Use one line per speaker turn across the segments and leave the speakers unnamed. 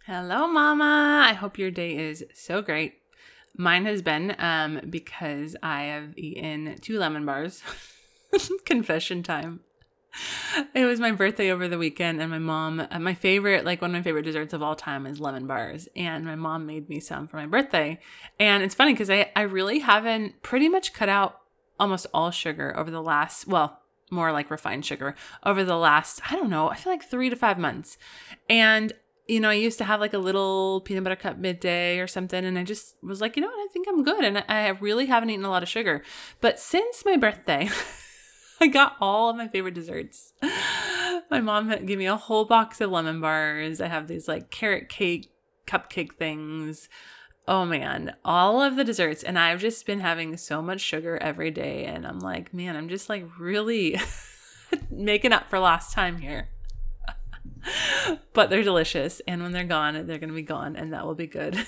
Hello, Mama. I hope your day is so great. Mine has been because I have eaten 2 lemon bars. Confession time. It was my birthday over the weekend, and my mom, one of my favorite desserts of all time is lemon bars. And my mom made me some for my birthday. And it's funny because I really haven't pretty much cut out almost all sugar over the last, more like refined sugar over the last, I feel like 3 to 5 months. And I used to have like a little peanut butter cup midday or something. And I just was like, I think I'm good. And I really haven't eaten a lot of sugar. But since my birthday, I got all of my favorite desserts. My mom gave me a whole box of lemon bars. I have these like carrot cake, cupcake things. Oh man, all of the desserts. And I've just been having so much sugar every day. And I'm like, man, I'm just like really making up for last time here. But they're delicious. And when they're gone, they're going to be gone. And that will be good.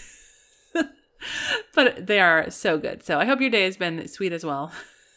But they are so good. So I hope your day has been sweet as well.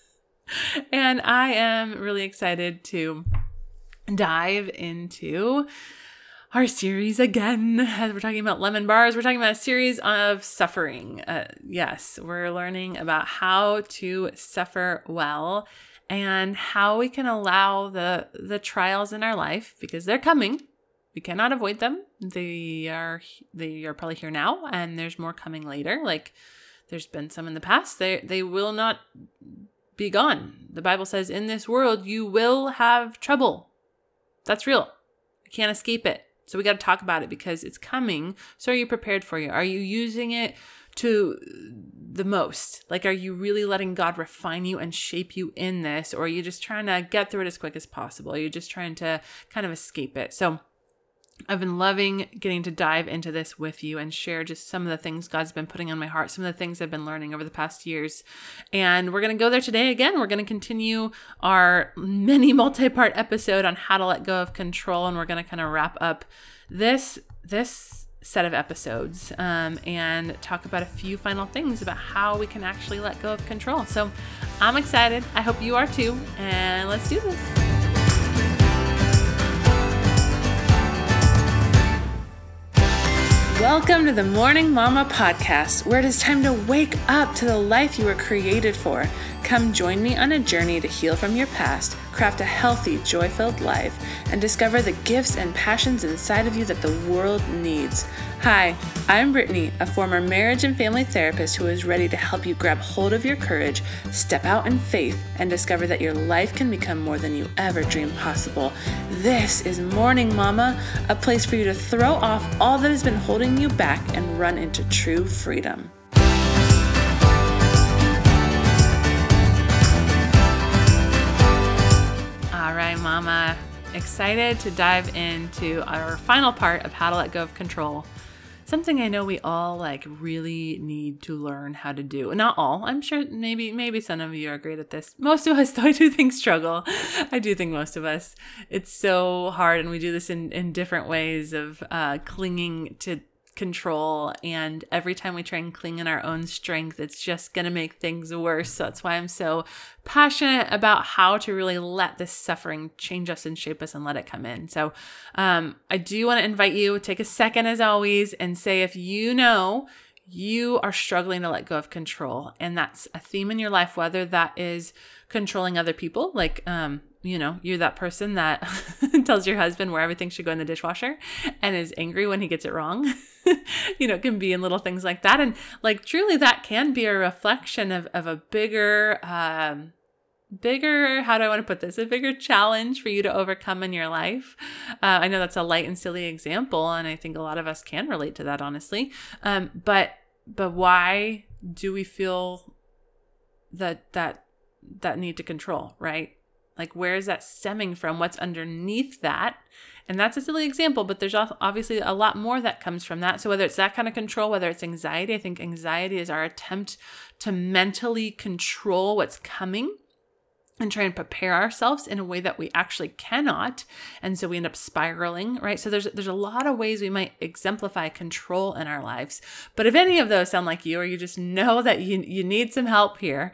And I am really excited to dive into our series again. As we're talking about lemon bars, we're talking about a series of suffering. Yes, we're learning about how to suffer well and how we can allow the trials in our life, because they're coming. We cannot avoid them. They are probably here now, and there's more coming later. Like there's been some in the past. They will not be gone. The Bible says in this world, you will have trouble. That's real. You can't escape it. So we got to talk about it because it's coming. So are you prepared for it? Are you using it to the most? Like, are you really letting God refine you and shape you in this? Or are you just trying to get through it as quick as possible? Are you just trying to kind of escape it? So I've been loving getting to dive into this with you and share just some of the things God's been putting on my heart, some of the things I've been learning over the past years. And we're going to go there today again. We're going to continue our mini multi-part episode on how to let go of control. And we're going to kind of wrap up this set of episodes and talk about a few final things about how we can actually let go of control. So I'm excited. I hope you are too. And let's do this. Welcome to the Morning Mama podcast, where it is time to wake up to the life you were created for. Come join me on a journey to heal from your past, craft a healthy, joy-filled life, and discover the gifts and passions inside of you that the world needs. Hi, I'm Brittany, a former marriage and family therapist who is ready to help you grab hold of your courage, step out in faith, and discover that your life can become more than you ever dreamed possible. This is Morning Mama, a place for you to throw off all that has been holding you back and run into true freedom. All right, Mama, excited to dive into our final part of how to let go of control. Something I know we all really need to learn how to do. Not all. I'm sure maybe some of you are great at this. Most of us, though, I do think struggle. I do think most of us. It's so hard, and we do this in different ways of clinging to control, and every time we try and cling in our own strength, it's just going to make things worse. So that's why I'm so passionate about how to really let this suffering change us and shape us and let it come in. So I do want to invite you, take a second as always, and say if you know you are struggling to let go of control, and that's a theme in your life, whether that is controlling other people, you're that person that tells your husband where everything should go in the dishwasher and is angry when he gets it wrong. It can be in little things like that. And truly that can be a reflection of a bigger, how do I want to put this? A bigger challenge for you to overcome in your life. I know that's a light and silly example, and I think a lot of us can relate to that, honestly. But why do we feel that need to control, right? Where is that stemming from? What's underneath that? And that's a silly example, but there's obviously a lot more that comes from that. So whether it's that kind of control, whether it's anxiety, I think anxiety is our attempt to mentally control what's coming. and try and prepare ourselves in a way that we actually cannot. And so we end up spiraling, right? So there's a lot of ways we might exemplify control in our lives. But if any of those sound like you, or you just know that you need some help here,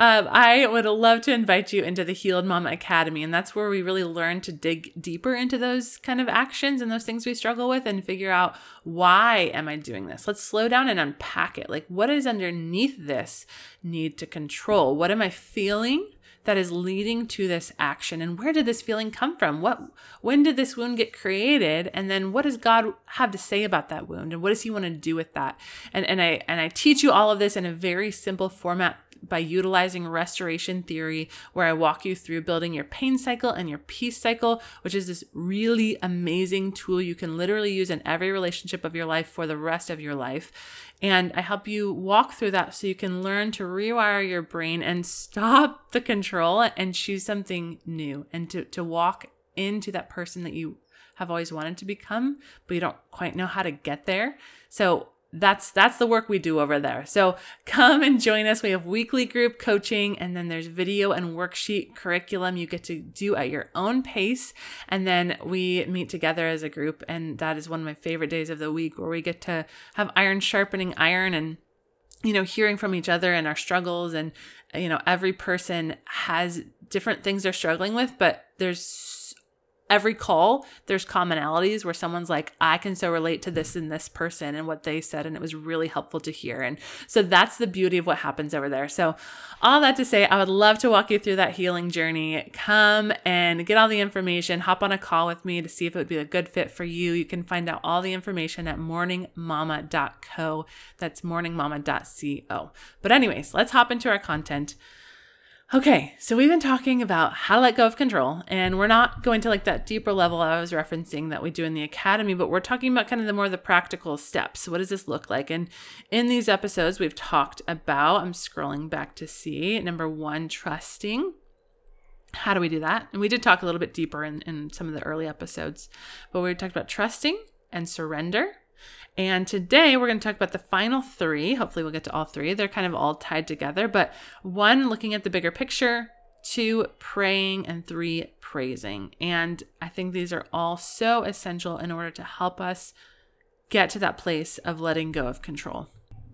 I would love to invite you into the Healed Mama Academy. And that's where we really learn to dig deeper into those kind of actions and those things we struggle with and figure out, why am I doing this? Let's slow down and unpack it. Like, what is underneath this need to control? What am I feeling that is leading to this action? And where did this feeling come from? When did this wound get created? And then what does God have to say about that wound? And what does he want to do with that? And I teach you all of this in a very simple format by utilizing restoration theory, where I walk you through building your pain cycle and your peace cycle, which is this really amazing tool you can literally use in every relationship of your life for the rest of your life. And I help you walk through that so you can learn to rewire your brain and stop the control and choose something new, and to walk into that person that you have always wanted to become, but you don't quite know how to get there. So that's the work we do over there. So come and join us. We have weekly group coaching, and then there's video and worksheet curriculum you get to do at your own pace. And then we meet together as a group. And that is one of my favorite days of the week, where we get to have iron sharpening iron, and hearing from each other and our struggles. And, every person has different things they're struggling with, but every call, there's commonalities where someone's like, I can so relate to this and this person and what they said, and it was really helpful to hear. And so that's the beauty of what happens over there. So all that to say, I would love to walk you through that healing journey. Come and get all the information. Hop on a call with me to see if it would be a good fit for you. You can find out all the information at morningmama.co. That's morningmama.co. But anyways, let's hop into our content. Okay, so we've been talking about how to let go of control, and we're not going to like that deeper level I was referencing that we do in the academy, but we're talking about kind of the practical steps. What does this look like? And in these episodes, we've talked about, I'm scrolling back to see, number 1, trusting. How do we do that? And we did talk a little bit deeper in some of the early episodes, but we talked about trusting and surrender. And today we're going to talk about the final 3. Hopefully we'll get to all 3. They're kind of all tied together, but 1, looking at the bigger picture, 2, praying, and 3, praising. And I think these are all so essential in order to help us get to that place of letting go of control.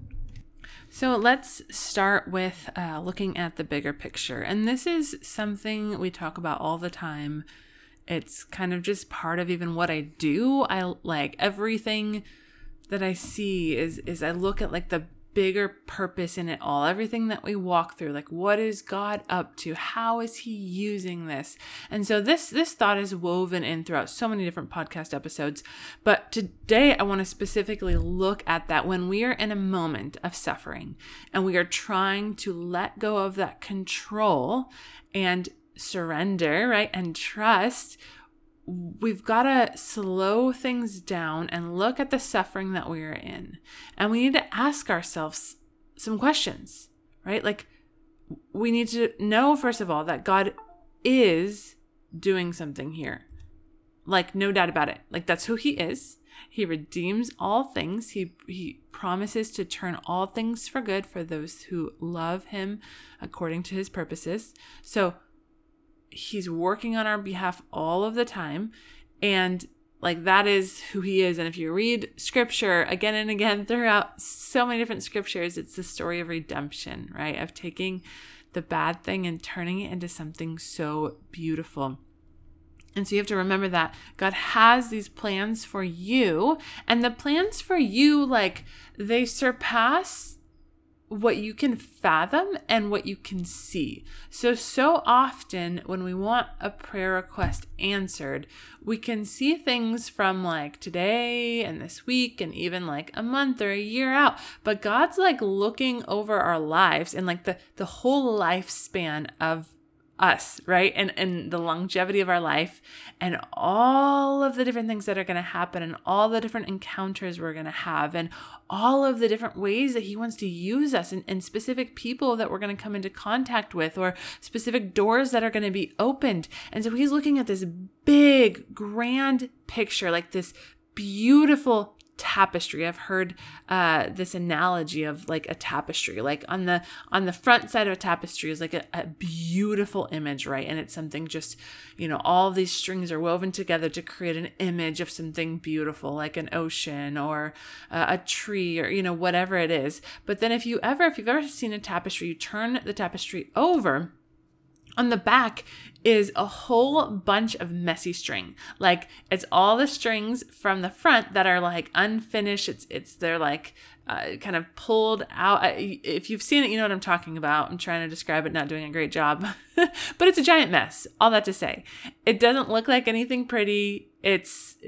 So let's start with looking at the bigger picture. And this is something we talk about all the time. It's kind of just part of even what I do. I like everything that I see is I look at like the bigger purpose in it all, everything that we walk through, like what is God up to? How is he using this? And so this thought is woven in throughout so many different podcast episodes. But today I want to specifically look at that when we are in a moment of suffering and we are trying to let go of that control and surrender, right? And trust. We've got to slow things down and look at the suffering that we are in. And we need to ask ourselves some questions, right? Like, we need to know, first of all, that God is doing something here. Like, no doubt about it. Like, that's who he is. He redeems all things. He promises to turn all things for good for those who love him according to his purposes. So he's working on our behalf all of the time. And like, that is who he is. And if you read scripture again and again throughout so many different scriptures, it's the story of redemption, right? Of taking the bad thing and turning it into something so beautiful. And so you have to remember that God has these plans for you, and the plans for you, like, they surpass what you can fathom and what you can see. So often when we want a prayer request answered, we can see things from like today and this week and even like a month or a year out. But God's like looking over our lives and like the whole lifespan of us, right? And the longevity of our life and all of the different things that are going to happen and all the different encounters we're going to have and all of the different ways that he wants to use us and specific people that we're going to come into contact with or specific doors that are going to be opened. And so he's looking at this big, grand picture, like this beautiful tapestry. I've heard this analogy of like a tapestry, like on the front side of a tapestry is like a beautiful image, right? And it's something just, all these strings are woven together to create an image of something beautiful, like an ocean or a tree or, whatever it is. But then if you've ever seen a tapestry, you turn the tapestry over, on the back is a whole bunch of messy string. Like it's all the strings from the front that are like unfinished. They're like kind of pulled out. If you've seen it, you know what I'm talking about. I'm trying to describe it, not doing a great job, but it's a giant mess. All that to say, it doesn't look like anything pretty. It's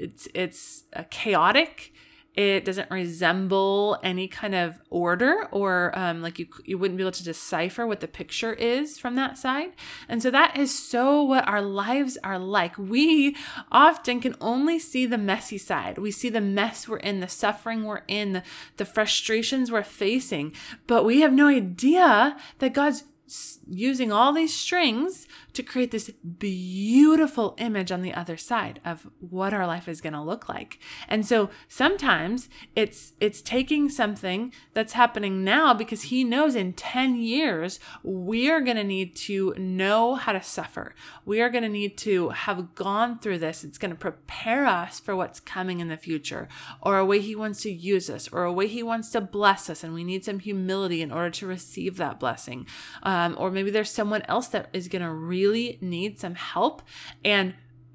chaotic. It doesn't resemble any kind of order or like you wouldn't be able to decipher what the picture is from that side. And so that is so what our lives are like. We often can only see the messy side. We see the mess we're in, the suffering we're in, the frustrations we're facing, but we have no idea that God's using all these strings to create this beautiful image on the other side of what our life is going to look like. And so sometimes it's taking something that's happening now because he knows in 10 years we are going to need to know how to suffer. We are going to need to have gone through this. It's going to prepare us for what's coming in the future, or a way he wants to use us, or a way he wants to bless us, and we need some humility in order to receive that blessing. Or maybe there's someone else that is going to really need some help, and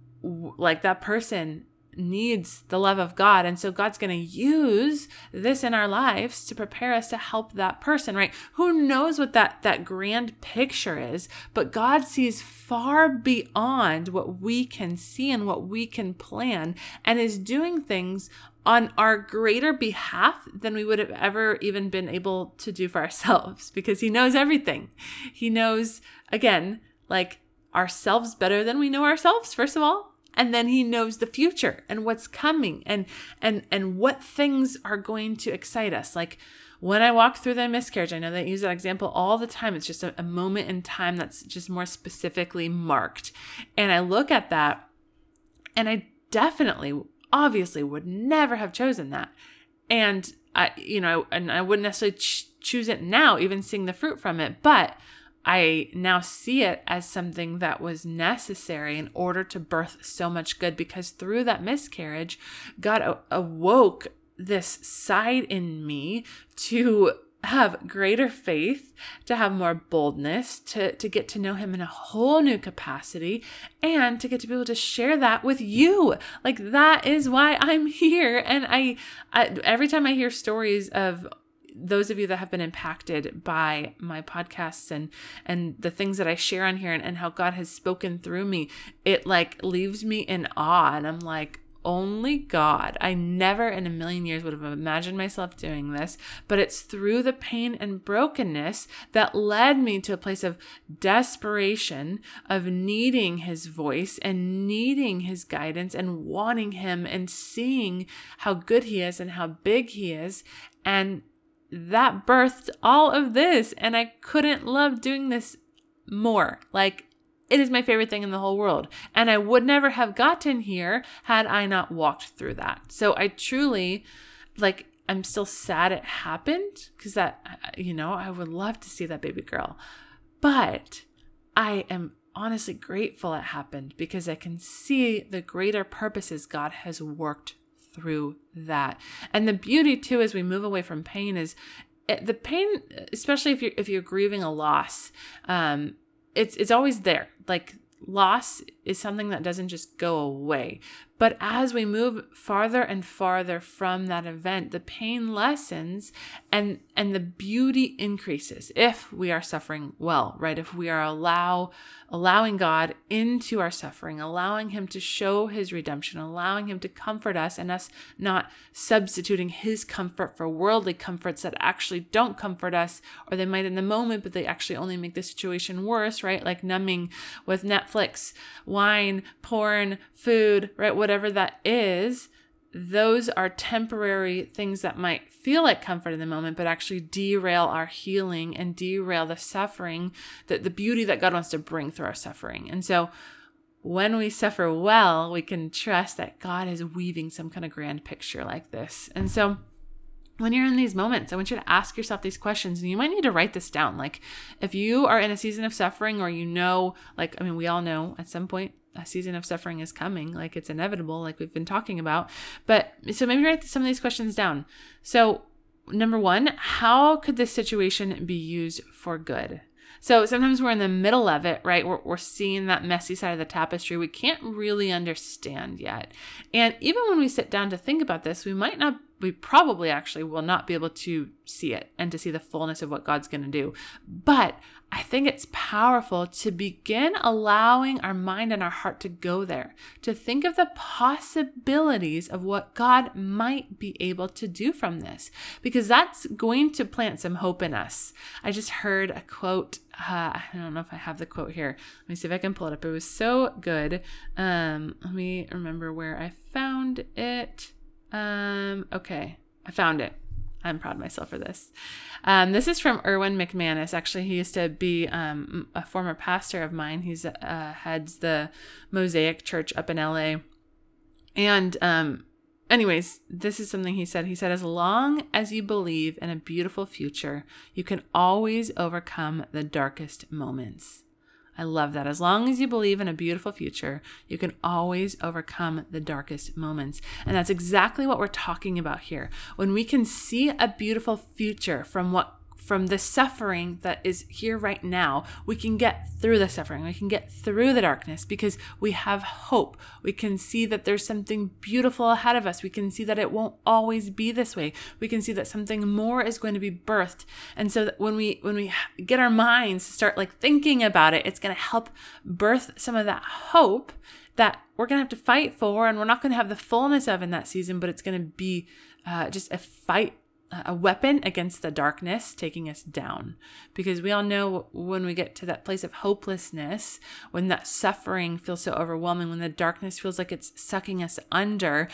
like that person needs the love of God. And so God's going to use this in our lives to prepare us to help that person, right? Who knows what that grand picture is, but God sees far beyond what we can see and what we can plan, and is doing things on our greater behalf than we would have ever even been able to do for ourselves, because he knows everything. He knows, again, like ourselves better than we know ourselves, first of all. And then he knows the future and what's coming and what things are going to excite us. Like when I walk through the miscarriage, I know that I use that example all the time. It's just a moment in time that's just more specifically marked. And I look at that, and I definitely, obviously would never have chosen that. And I wouldn't necessarily choose it now, even seeing the fruit from it. But I now see it as something that was necessary in order to birth so much good, because through that miscarriage, God awoke this side in me to have greater faith, to have more boldness, to get to know him in a whole new capacity, and to get to be able to share that with you. Like that is why I'm here. And I every time I hear stories of those of you that have been impacted by my podcasts and the things that I share on here and how God has spoken through me, it like leaves me in awe. And I'm like, only God. I never in a million years would have imagined myself doing this, but it's through the pain and brokenness that led me to a place of desperation, of needing his voice and needing his guidance and wanting him and seeing how good he is and how big he is. And that birthed all of this, and I couldn't love doing this more. Like, it is my favorite thing in the whole world. And I would never have gotten here had I not walked through that. So I truly, I'm still sad it happened, because that, I would love to see that baby girl. But I am honestly grateful it happened, because I can see the greater purposes God has worked through that. And the beauty too, as we move away from pain, is the pain, especially if you're grieving a loss, it's always there. Like loss is something that doesn't just go away. But as we move farther and farther from that event, the pain lessens and the beauty increases if we are suffering well, right? If we are allowing God into our suffering, allowing him to show his redemption, allowing him to comfort us, and us not substituting his comfort for worldly comforts that actually don't comfort us, or they might in the moment, but they actually only make the situation worse, right? Like numbing with Netflix, wine, porn, food, right? Whatever that is, those are temporary things that might feel like comfort in the moment, but actually derail our healing and derail the suffering, the beauty that God wants to bring through our suffering. And so when we suffer well, we can trust that God is weaving some kind of grand picture like this. And so when you're in these moments, I want you to ask yourself these questions, and you might need to write this down. Like if you are in a season of suffering, or we all know at some point a season of suffering is coming, like it's inevitable, like we've been talking about. But so maybe write some of these questions down. So number one, how could this situation be used for good? So sometimes we're in the middle of it, right? We're seeing that messy side of the tapestry we can't really understand yet. And even when we sit down to think about this, we probably actually will not be able to see it and to see the fullness of what God's going to do. But I think it's powerful to begin allowing our mind and our heart to go there, to think of the possibilities of what God might be able to do from this, because that's going to plant some hope in us. I just heard a quote. I don't know if I have the quote here. Let me see if I can pull it up. It was so good. Let me remember where I found it. Okay, I found it. I'm proud of myself for this. This is from Erwin McManus. Actually, he used to be a former pastor of mine. He's heads the Mosaic Church up in LA. And anyways, this is something he said. He said, as long as you believe in a beautiful future, you can always overcome the darkest moments. I love that. As long as you believe in a beautiful future, you can always overcome the darkest moments. And that's exactly what we're talking about here. When we can see a beautiful future from the suffering that is here right now, we can get through the suffering. We can get through the darkness because we have hope. We can see that there's something beautiful ahead of us. We can see that it won't always be this way. We can see that something more is going to be birthed. And so that when we get our minds to start like thinking about it, it's going to help birth some of that hope that we're going to have to fight for, and we're not going to have the fullness of in that season, but it's going to be just a fight, a weapon against the darkness taking us down. Because we all know when we get to that place of hopelessness, when that suffering feels so overwhelming, when the darkness feels like it's sucking us under,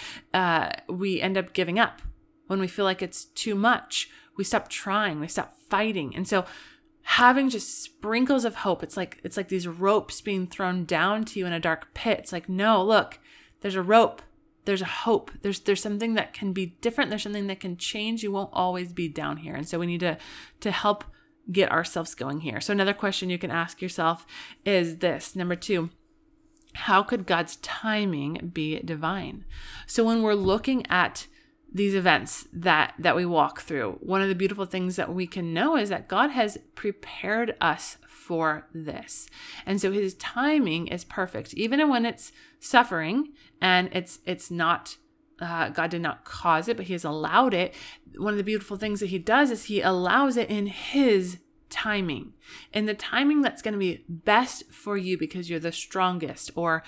we end up giving up. When we feel like it's too much, we stop trying, we stop fighting. And so having just sprinkles of hope, it's like these ropes being thrown down to you in a dark pit. It's like, no, look, there's a rope. There's a hope. There's something that can be different. There's something that can change. You won't always be down here. And so we need to help get ourselves going here. So another question you can ask yourself is this. Number 2, how could God's timing be divine? So when we're looking at these events that we walk through, one of the beautiful things that we can know is that God has prepared us for this. And so his timing is perfect, even when it's suffering and it's not, God did not cause it, but he has allowed it. One of the beautiful things that he does is he allows it in his timing, and the timing that's going to be best for you because you're the strongest, or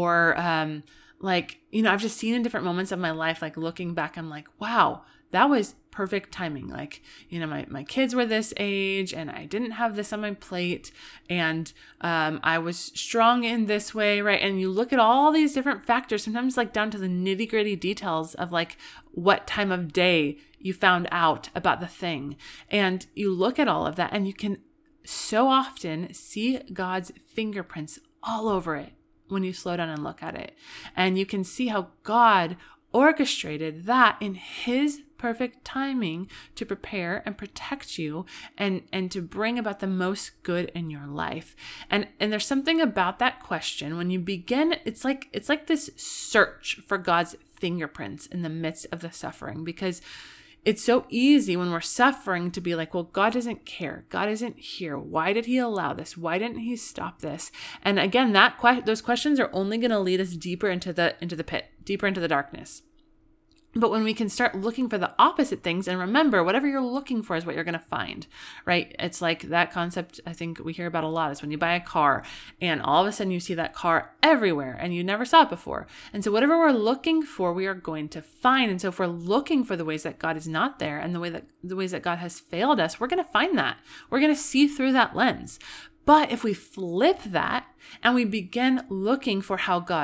I've just seen in different moments of my life, like looking back, I'm like, wow, that was perfect timing. Like, my kids were this age and I didn't have this on my plate, and I was strong in this way, right? And you look at all these different factors, sometimes like down to the nitty gritty details of like what time of day you found out about the thing. And you look at all of that and you can so often see God's fingerprints all over it when you slow down and look at it. And you can see how God orchestrated that in his perfect timing to prepare and protect you and to bring about the most good in your life. And there's something about that question when you begin, it's like this search for God's fingerprints in the midst of the suffering, because it's so easy when we're suffering to be like, well, God doesn't care. God isn't here. Why did he allow this? Why didn't he stop this? And again, those questions are only going to lead us deeper into the pit, deeper into the darkness. But when we can start looking for the opposite things, and remember, whatever you're looking for is what you're going to find, right? It's like that concept I think we hear about a lot is when you buy a car and all of a sudden you see that car everywhere and you never saw it before. And so whatever we're looking for, we are going to find. And so if we're looking for the ways that God is not there and the ways that God has failed us, we're going to find that. We're going to see through that lens. But if we flip that and we begin looking for how God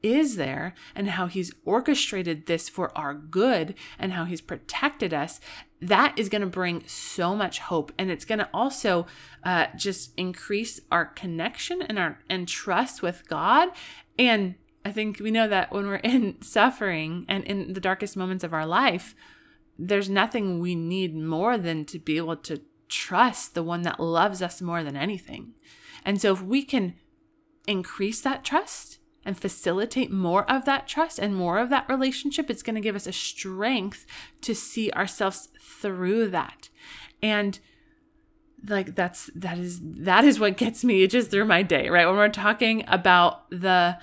is there and how he's orchestrated this for our good and how he's protected us, that is going to bring so much hope. And it's going to also just increase our connection and trust with God. And I think we know that when we're in suffering and in the darkest moments of our life, there's nothing we need more than to be able to trust the one that loves us more than anything. And so if we can increase that trust and facilitate more of that trust and more of that relationship, it's going to give us a strength to see ourselves through that. And like that is what gets me just through my day, right? When we're talking about the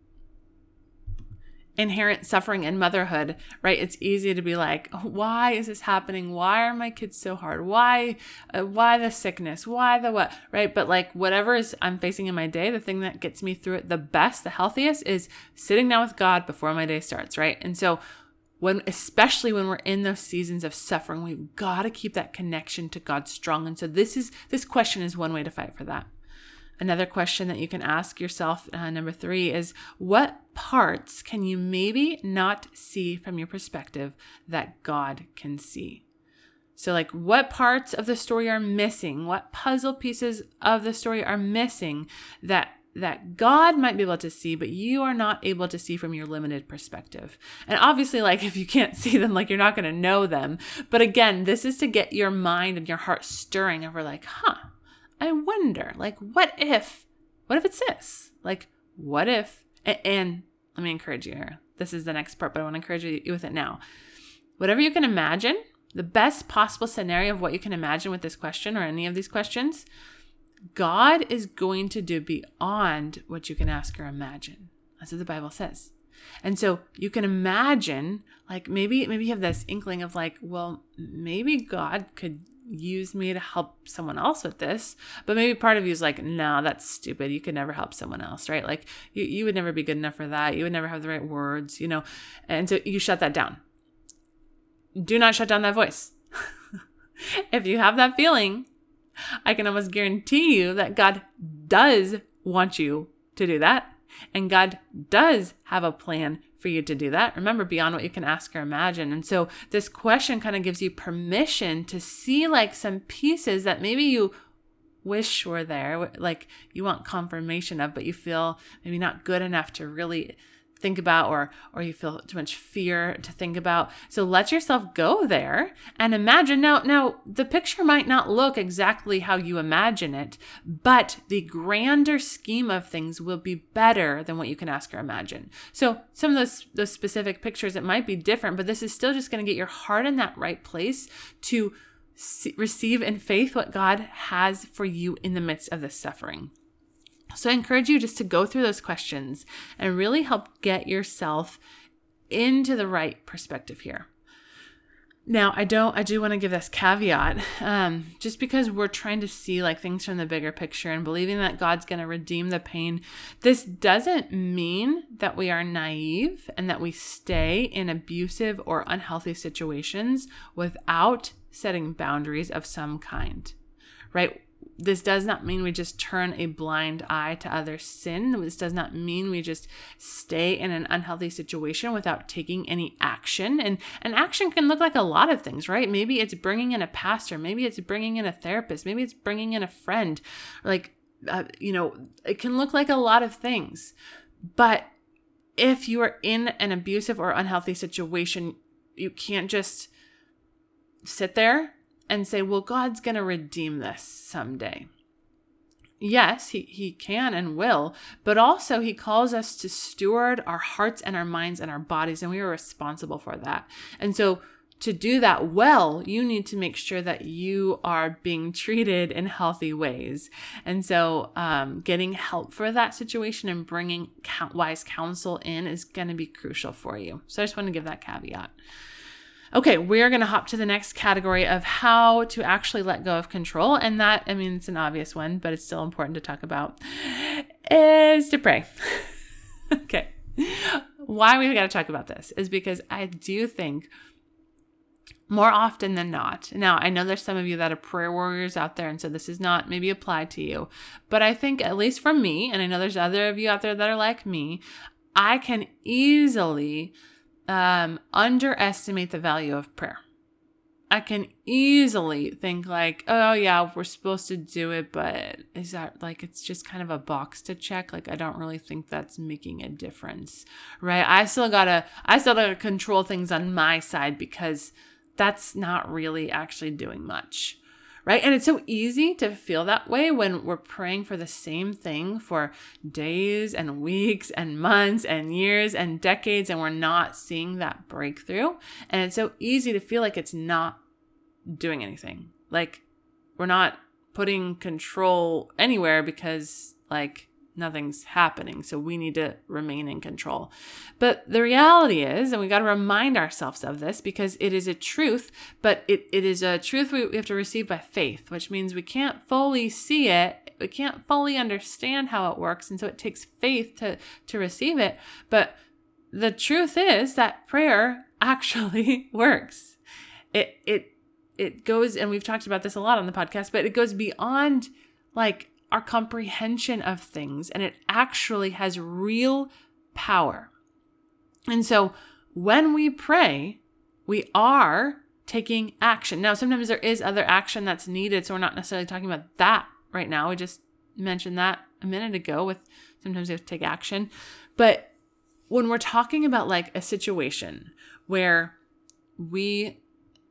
inherent suffering in motherhood, right? It's easy to be like, why is this happening? Why are my kids so hard? Why the sickness? Why the what, right? But like whatever I'm facing in my day, the thing that gets me through it the best, the healthiest is sitting down with God before my day starts, right? And so especially when we're in those seasons of suffering, we've got to keep that connection to God strong. And so this question is one way to fight for that. Another question that you can ask yourself, number 3, is what parts can you maybe not see from your perspective that God can see? So like what parts of the story are missing? What puzzle pieces of the story are missing that God might be able to see, but you are not able to see from your limited perspective? And obviously, like if you can't see them, like you're not going to know them. But again, this is to get your mind and your heart stirring and we're like, I wonder, like, what if it's this? Like, what if, and let me encourage you here. This is the next part, but I want to encourage you with it now. Whatever you can imagine, the best possible scenario of what you can imagine with this question or any of these questions, God is going to do beyond what you can ask or imagine. That's what the Bible says. And so you can imagine, like, maybe you have this inkling of like, well, maybe God could use me to help someone else with this, but maybe part of you is like, no, that's stupid. You could never help someone else, right? Like you would never be good enough for that. You would never have the right words, and so you shut that down. Do not shut down that voice. If you have that feeling, I can almost guarantee you that God does want you to do that. And God does have a plan for you to do that. Remember, beyond what you can ask or imagine. And so this question kind of gives you permission to see like some pieces that maybe you wish were there, like you want confirmation of, but you feel maybe not good enough to really think about, or you feel too much fear to think about. So let yourself go there and imagine. Now the picture might not look exactly how you imagine it, but the grander scheme of things will be better than what you can ask or imagine. So some of those specific pictures, it might be different, but this is still just going to get your heart in that right place to receive in faith what God has for you in the midst of this suffering. So I encourage you just to go through those questions and really help get yourself into the right perspective here. Now, I do want to give this caveat, just because we're trying to see like things from the bigger picture and believing that God's going to redeem the pain. This doesn't mean that we are naive and that we stay in abusive or unhealthy situations without setting boundaries of some kind, right? This does not mean we just turn a blind eye to other sin. This does not mean we just stay in an unhealthy situation without taking any action. And action can look like a lot of things, right? Maybe it's bringing in a pastor. Maybe it's bringing in a therapist. Maybe it's bringing in a friend. Like, it can look like a lot of things. But if you are in an abusive or unhealthy situation, you can't just sit there and say, well, God's going to redeem this someday. Yes, he can and will, but also he calls us to steward our hearts and our minds and our bodies, and we are responsible for that. And so to do that well, you need to make sure that you are being treated in healthy ways. And so getting help for that situation and bringing wise counsel in is going to be crucial for you. So I just want to give that caveat. Okay, we're going to hop to the next category of how to actually let go of control. And that, it's an obvious one, but it's still important to talk about, is to pray. Okay. Why we've got to talk about this is because I do think more often than not, now I know there's some of you that are prayer warriors out there, and so this is not maybe applied to you, but I think at least for me, and I know there's other of you out there that are like me, I can easily underestimate the value of prayer. I can easily think like, oh yeah, we're supposed to do it, but is that like, it's just kind of a box to check. Like, I don't really think that's making a difference, right? I still gotta control things on my side because that's not really actually doing much, right? And it's so easy to feel that way when we're praying for the same thing for days and weeks and months and years and decades, and we're not seeing that breakthrough. And it's so easy to feel like it's not doing anything. Like, we're not putting control anywhere because like nothing's happening. So we need to remain in control. But the reality is, and we got to remind ourselves of this because it is a truth, but it is a truth we have to receive by faith, which means we can't fully see it. We can't fully understand how it works. And so it takes faith to receive it. But the truth is that prayer actually works. It goes, and we've talked about this a lot on the podcast, but it goes beyond like our comprehension of things, and it actually has real power. And so when we pray, we are taking action. Now, sometimes there is other action that's needed, so we're not necessarily talking about that right now. We just mentioned that a minute ago with sometimes we have to take action. But when we're talking about like a situation where we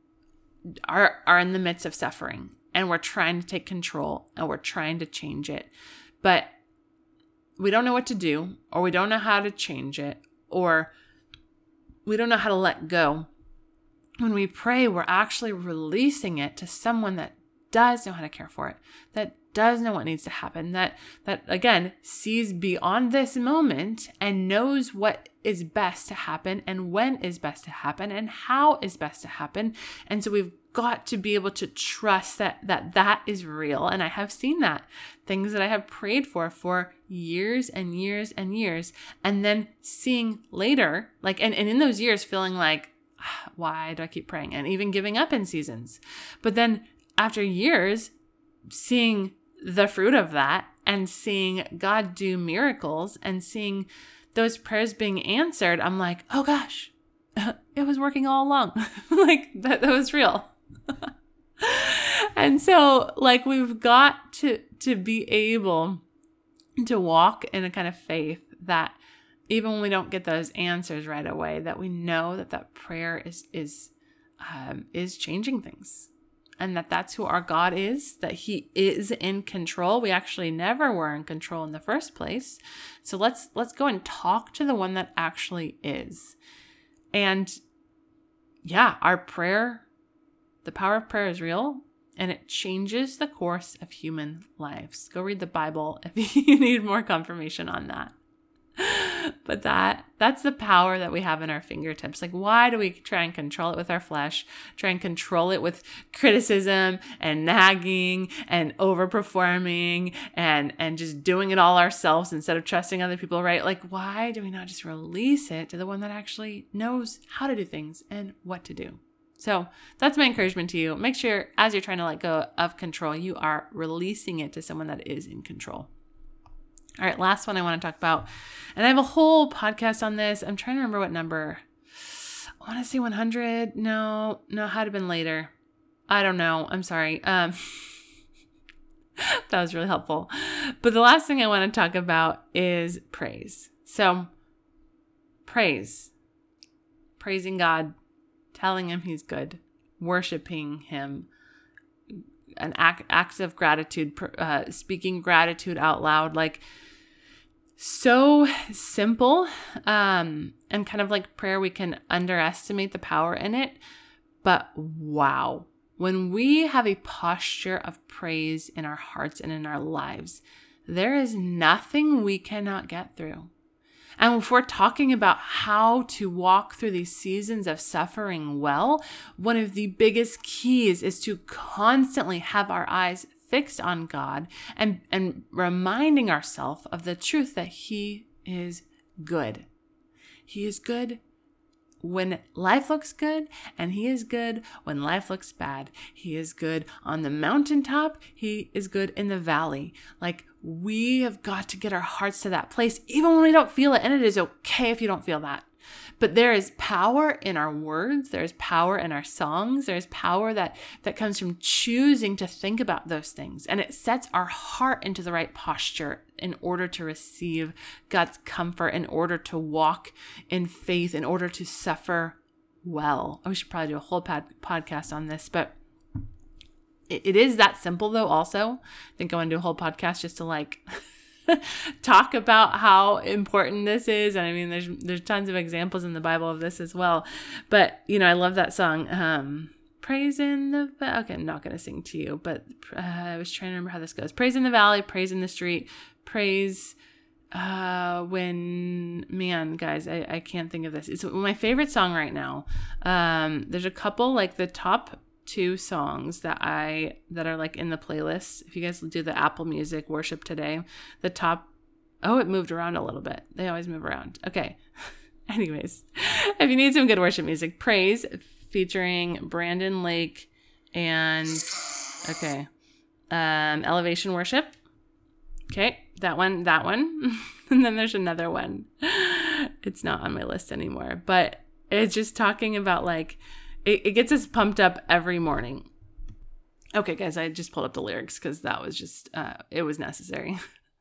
are in the midst of suffering and we're trying to take control and we're trying to change it, but we don't know what to do, or we don't know how to change it, or we don't know how to let go. When we pray, we're actually releasing it to someone that does know how to care for it, that does know what needs to happen, that again sees beyond this moment and knows what is best to happen and when is best to happen and how is best to happen. And so we've got to be able to trust that is real. And I have seen that. Things that I have prayed for years and years and years, and then seeing later, like, and in those years feeling like, why do I keep praying? And even giving up in seasons. But then after years, seeing the fruit of that and seeing God do miracles and seeing those prayers being answered, I'm like, oh gosh, it was working all along. Like that was real. And so like we've got to be able to walk in a kind of faith that even when we don't get those answers right away, that we know that prayer is changing things. And that's who our God is, that he is in control. We actually never were in control in the first place. So let's go and talk to the one that actually is. And yeah, our prayer, the power of prayer is real, and it changes the course of human lives. Go read the Bible if you need more confirmation on that. But that's the power that we have in our fingertips. Like, why do we try and control it with our flesh, try and control it with criticism and nagging and overperforming and just doing it all ourselves instead of trusting other people, right? Like, why do we not just release it to the one that actually knows how to do things and what to do? So that's my encouragement to you. Make sure as you're trying to let go of control, you are releasing it to someone that is in control. All right, last one I want to talk about. And I have a whole podcast on this. I'm trying to remember what number. I want to say 100. No, it had to have been later. I don't know. I'm sorry. That was really helpful. But the last thing I want to talk about is praise. So praise. Praising God, telling him he's good, worshiping him, an acts of gratitude, speaking gratitude out loud, like so simple, and kind of like prayer, we can underestimate the power in it. But wow, when we have a posture of praise in our hearts and in our lives, there is nothing we cannot get through. And if we're talking about how to walk through these seasons of suffering well, one of the biggest keys is to constantly have our eyes fixed on God and reminding ourselves of the truth that he is good. He is good when life looks good, and he is good when life looks bad. He is good on the mountaintop. He is good in the valley. Like, we have got to get our hearts to that place, even when we don't feel it. And it is okay if you don't feel that. But there is power in our words. There's power in our songs. There's power that comes from choosing to think about those things. And it sets our heart into the right posture in order to receive God's comfort, in order to walk in faith, in order to suffer well. We should probably do a whole podcast on this, but it is that simple though also. I think I want to do a whole podcast just to like talk about how important this is. And I mean, there's tons of examples in the Bible of this as well. But, you know, I love that song. Praise in the, okay, I'm not going to sing to you, but I was trying to remember how this goes. Praise in the valley, praise in the street, praise when, man, guys, I can't think of this. It's my favorite song right now. There's a couple, like the top 2 songs that are like in the playlist. If you guys do the Apple Music Worship Today, the top, it moved around a little bit. They always move around. Okay. Anyways, if you need some good worship music, Praise featuring Brandon Lake and Elevation Worship. Okay. That one. And then there's another one. It's not on my list anymore, but it's just talking about like, it gets us pumped up every morning. Okay, guys, I just pulled up the lyrics because that was just, it was necessary.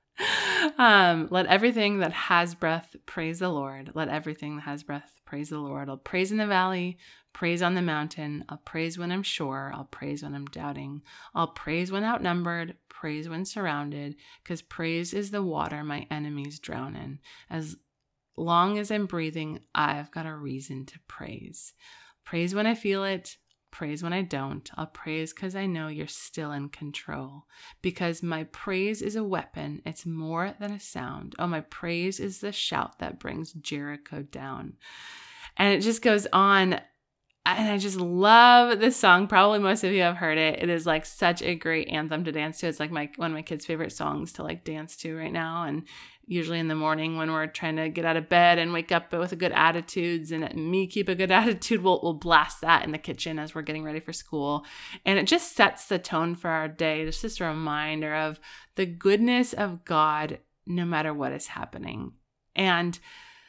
Let everything that has breath praise the Lord. Let everything that has breath praise the Lord. I'll praise in the valley, praise on the mountain. I'll praise when I'm sure. I'll praise when I'm doubting. I'll praise when outnumbered, praise when surrounded, because praise is the water my enemies drown in. As long as I'm breathing, I've got a reason to praise. Praise when I feel it, praise when I don't. I'll praise because I know you're still in control. Because my praise is a weapon. It's more than a sound. Oh, my praise is the shout that brings Jericho down. And it just goes on. And I just love this song. Probably most of you have heard it. It is like such a great anthem to dance to. It's like one of my kids' favorite songs to like dance to right now. And usually in the morning when we're trying to get out of bed and wake up with a good attitudes and me keep a good attitude, we'll blast that in the kitchen as we're getting ready for school. And it just sets the tone for our day. It's just a reminder of the goodness of God no matter what is happening. And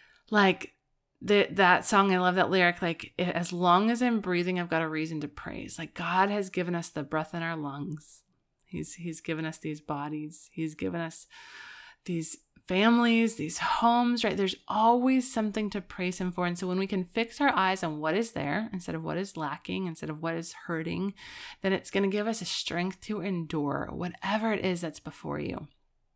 like that song, I love that lyric, like, as long as I'm breathing, I've got a reason to praise. Like, God has given us the breath in our lungs. He's given us these bodies. He's given us these families, these homes, right? There's always something to praise him for. And so when we can fix our eyes on what is there instead of what is lacking, instead of what is hurting, then it's going to give us a strength to endure whatever it is that's before you.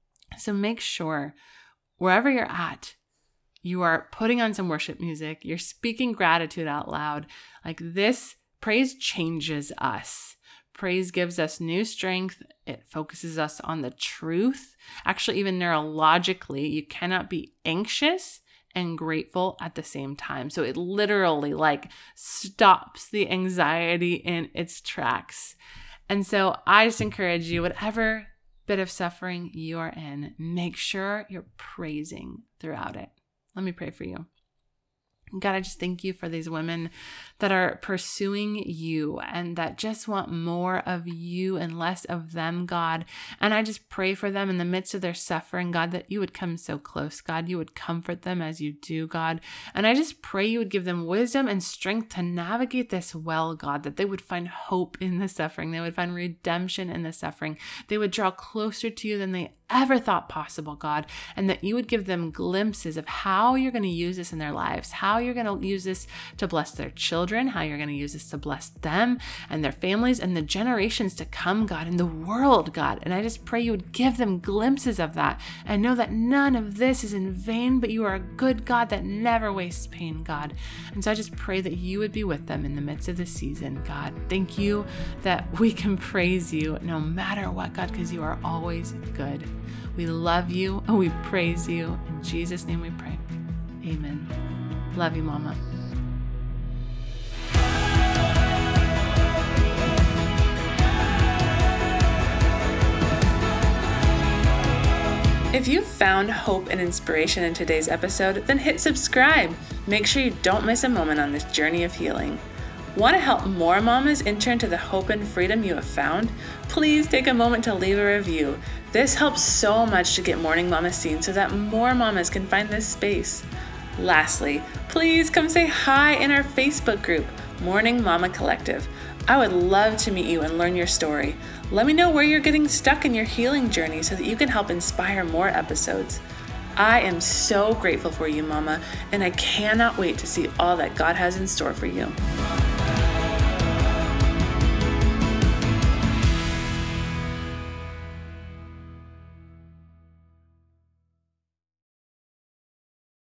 So make sure wherever you're at, you are putting on some worship music. You're speaking gratitude out loud. Like, this praise changes us. Praise gives us new strength. It focuses us on the truth. Actually, even neurologically, you cannot be anxious and grateful at the same time. So it literally like stops the anxiety in its tracks. And so I just encourage you, whatever bit of suffering you are in, make sure you're praising throughout it. Let me pray for you. God, I just thank you for these women that are pursuing you and that just want more of you and less of them, God. And I just pray for them in the midst of their suffering, God, that you would come so close, God. You would comfort them as you do, God. And I just pray you would give them wisdom and strength to navigate this well, God, that they would find hope in the suffering. They would find redemption in the suffering. They would draw closer to you than they ever thought possible, God, and that you would give them glimpses of how you're going to use this in their lives, how you're going to use this to bless their children, how you're going to use this to bless them and their families and the generations to come, God, in the world, God. And I just pray you would give them glimpses of that and know that none of this is in vain, but you are a good God that never wastes pain, God. And so I just pray that you would be with them in the midst of the season, God. Thank you that we can praise you no matter what, God, because you are always good. We love you and we praise you. In Jesus' name we pray. Amen. Love you, Mama. If you found hope and inspiration in today's episode, then hit subscribe. Make sure you don't miss a moment on this journey of healing. Want to help more mamas enter into the hope and freedom you have found? Please take a moment to leave a review. This helps so much to get Morning Mama seen so that more mamas can find this space. Lastly, please come say hi in our Facebook group, Morning Mama Collective. I would love to meet you and learn your story. Let me know where you're getting stuck in your healing journey so that you can help inspire more episodes. I am so grateful for you, Mama, and I cannot wait to see all that God has in store for you.